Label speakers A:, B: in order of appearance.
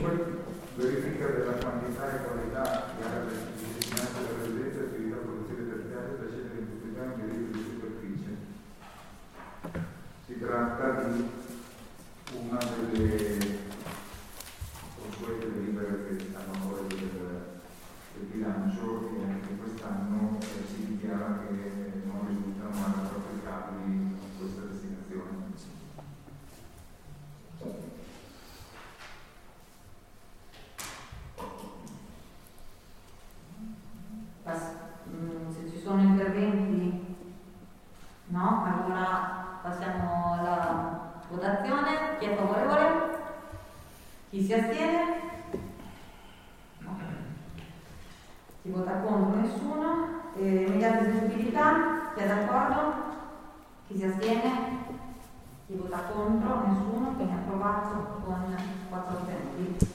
A: 5, verifica della quantità e qualità di aree destinate alla residenza e attività produttive terziarie da scegliere in tutti gli anni di diritto di superficie. Si tratta di una delle consuete delibere che stanno a favore del bilancio, e anche quest'anno si dichiara che non risultano applicabili a questa destinazione.
B: Se ci sono interventi, no? Allora passiamo alla votazione. Chi è favorevole? Chi si astiene? No. Chi vota contro? Nessuno. Mediante eseguibilità, chi è d'accordo? Chi si astiene? Chi vota contro? Nessuno. Quindi approvato con 4 astenuti.